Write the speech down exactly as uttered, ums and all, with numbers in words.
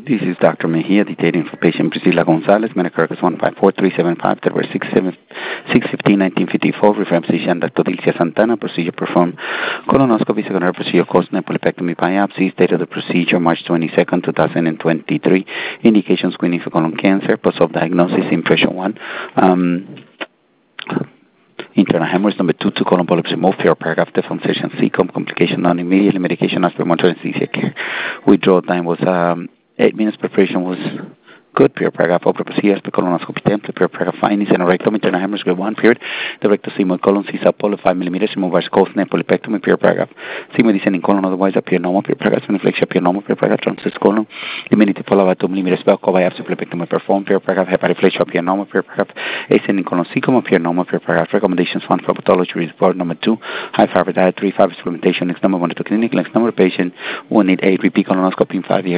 This is Doctor Mejia dictating for patient Priscilla Gonzalez, Medicare one five four three seven five, February sixth, fifteen, nineteen fifty-four, reference physician Doctor Dilcia Santana, procedure performed colonoscopy, secondary procedure caused polypectomy biopsy, date of the procedure March twenty-second, two thousand twenty-three, indication screening for colon cancer, post-op diagnosis, impression one, um, internal hemorrhage, number two, two colon polyps removed, fear paragraph, differentiation, C C O M, complication non-immediately, medication as per monitoring anesthesia care. Withdrawal time was um, eight minutes, preparation was good, period paragraph, upper procedure, as per colonoscopy template, period paragraph, findings, and a rectum, internal hemorrhage, grade one, period, the rectus sigmoid colon, C S A P, poly, five millimeters, remove varicose neck, polypectomy, period paragraph, sigmoid descending colon, otherwise appear normal, period paragraph, inflection, appear normal, period paragraph, transverse colon, immunity followed by two millimeters, bell, biopsy, polypectomy performed, period paragraph, hepatoflexure, appear normal, period paragraph, ascending colon, C C O M, appear normal, period paragraph, recommendations, one for pathology report, number two, high fiber diet, three, fiber supplementation, next number one to clinic, next number patient, one need eight, repeat colonoscopy in five years.